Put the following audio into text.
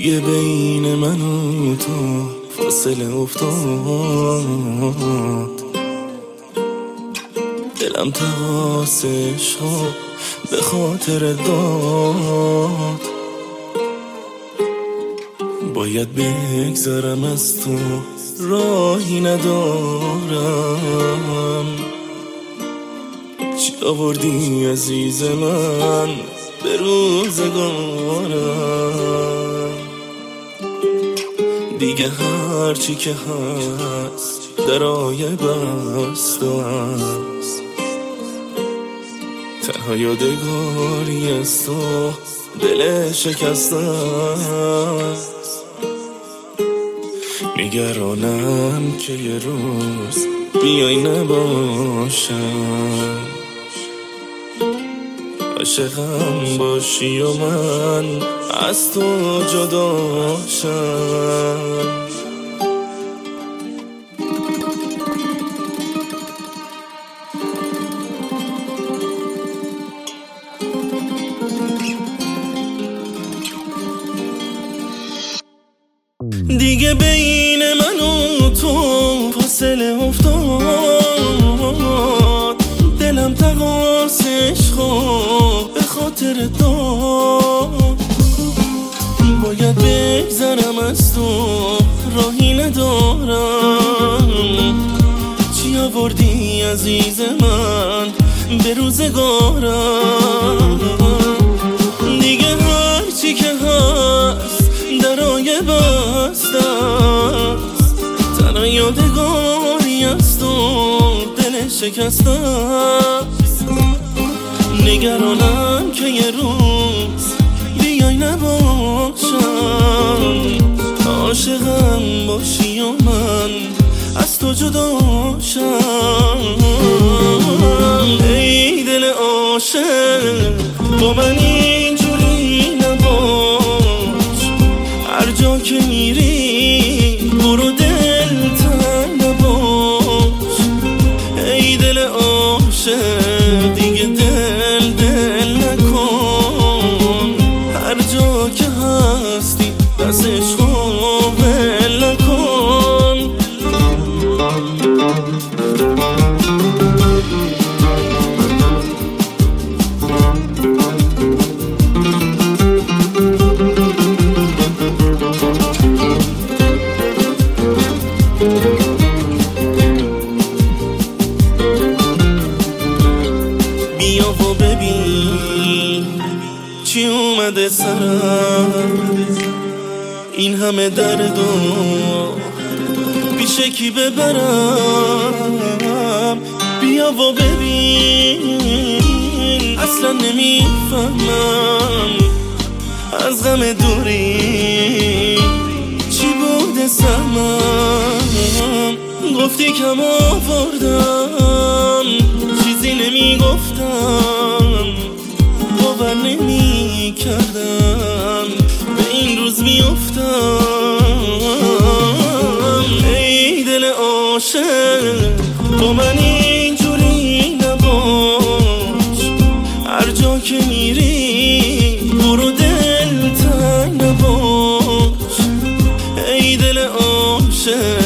دیگه بین من و تو فاصله افتاد، دلم تقاص عشقو به خاطر داد. باید بگذرم از تو، راهی ندارم. چی آوردی عزیز من به روزگارم؟ دیگه هرچی که هست درای بسته است، تنها یادگاری از تو دل شکسته است. نگرانم که یه روز بیای نباشم، عاشقم باشی و من از تو جداشم. دیگه بین من و تو فاصله افتاد، دلم تقاص عشقو به خاطر داد. باید بگذرم از تو، راهی ندارم. چی آوردی عزیز من به روزگارم؟ دیگه هرچی که هست درای بسته است، تنها یادگاری از تو دل شکسته است. نگرانم که یه روز بیای نباشم، عاشقم باشی و من از تو جداشم. ای دل عاشق با من اینجوری نباش، هر جا که میری برو دل تنگ نباش. ای دل عاشق دیگه دل نکن، هر جا که هستی دست عشقو ول نکن. بیا و ببین چی اومده سرم، این همه درد و پیش کی ببرم. بیا و ببین اصلا نمیفهمم از غم دوری چی بوده سهمم. گفتی کم آوردم چیزی نمیگفتم، باور نمی کردم به این روز میافتم. ای دل عاشق با من اینجوری نباش، هر جا که میری برو دل تنگ نباش. ای دل عاشق